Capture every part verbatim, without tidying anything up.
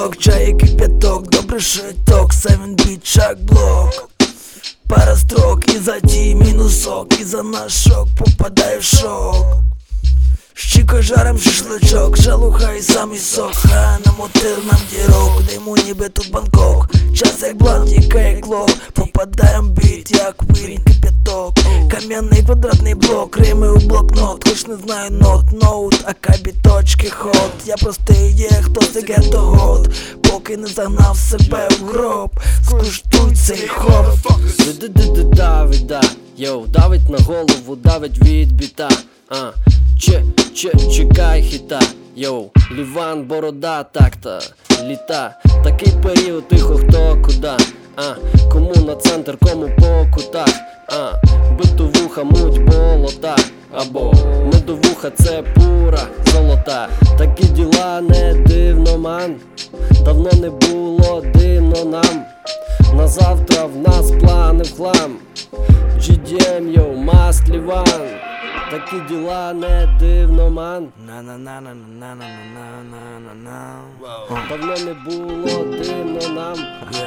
шок, чай кипяток, добрий шиток, севен біт, шаг блок. Пара строк, і за ті мінусок, і за наш шок попадаю в шок. Щікою жарим шашличок, жалуха і самий сок. Ха, намотив нам дірок, диму ніби тут Бангкок. Час як бланк, тікає клок, попадаєм біт, як вирінь кипяток. Кам'яний квадратний блок, рими у блокнот. Хоч не знаю нот, ноут, ака біточки ход. Я простий є, хто це гетто год. Поки не загнав себе в гроб, скуштуй цей хоп. Давить, да, йоу, давить на голову, давить від біта. А, че, че, чекай хіта, йоу, Ліван, борода, так-то, літа. Такий період, тихо, хто куда. А, кому на центр, кому по кутах. А, битовуха, муть, болота. Або медовуха, це пура золота. Такі діла не дивно, ман. Давно не було дивно нам. На завтра в нас плани в хлам. джі ді ем, йоу, маст Ліван. Такі діла не дивно, ман. На-на-на-на-на-на-на-на-на-на. Давно не було дивно нам.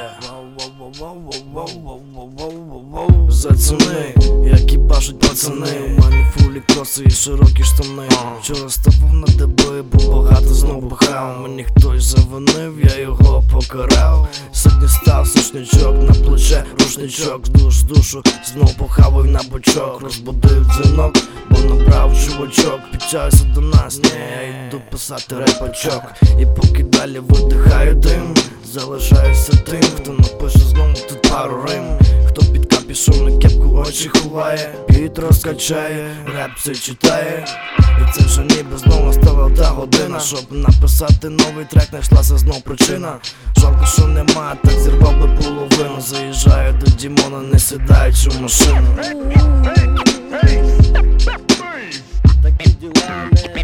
Зацени, як і бачать пацани. У мене фулі кроси і широкі штани. Вчора ставав на деби, бо багато знов бухав. Мені хтось завинив, я його покарав. Сьогодні став сушнячок на плече, рушничок, душ душу, знов похаваю на бочок. Розбудив дзвінок, бо набрав чувачок. Підчаюся до нас, ні, я йду писати репачок. І поки далі видихаю дим, залишаюся тим, хто напише знову тут пару рим. Хто під капюшон на кепку очі ховає, біт розкачає, реп все читає. І це вже ніби знову настала та година, щоб написати новий трек, знайшлася знов причина. Жалко, що нема, так зірвав би половину. Заїжджаю до Дімона, не сідаючи в машину. Такі діла не